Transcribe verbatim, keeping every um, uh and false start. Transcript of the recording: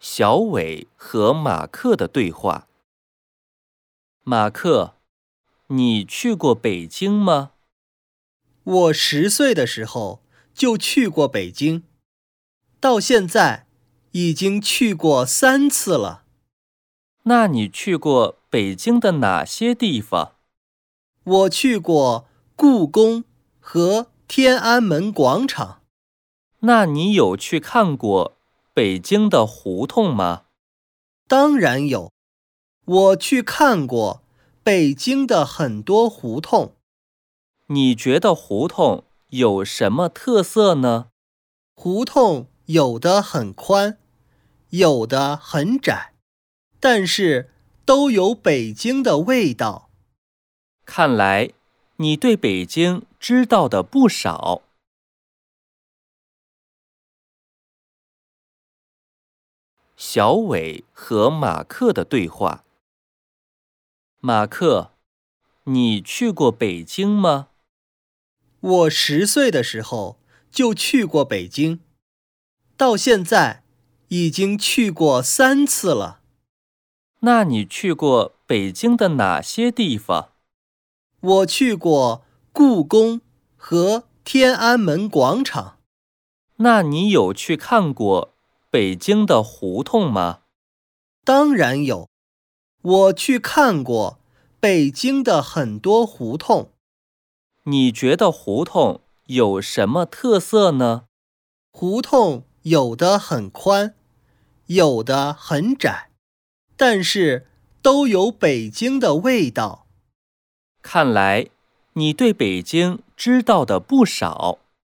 小伟和马克的对话。马克，你去过北京吗？ 我十岁的时候就去过北京，到现在已经去过三次了。 那你去过北京的哪些地方？ 我去过故宫和天安门广场。 那你有去看过北京的胡同吗？ 当然有，我去看过北京的很多胡同。 你觉得胡同有什么特色呢？ 胡同有的很宽，有的很窄，但是都有北京的味道。 看来你对北京知道的不少。小伟和马克的对话。马克，你去过北京吗？ 我十岁的时候就去过北京，到现在已经去过三次了。 那你去过北京的哪些地方？ 我去过故宫和天安门广场。 那你有去看过北京的胡同吗？ 当然有，我去看过北京的很多胡同。 你觉得胡同有什么特色呢？ 胡同有的很宽，有的很窄，但是都有北京的味道。 看来你对北京知道的不少。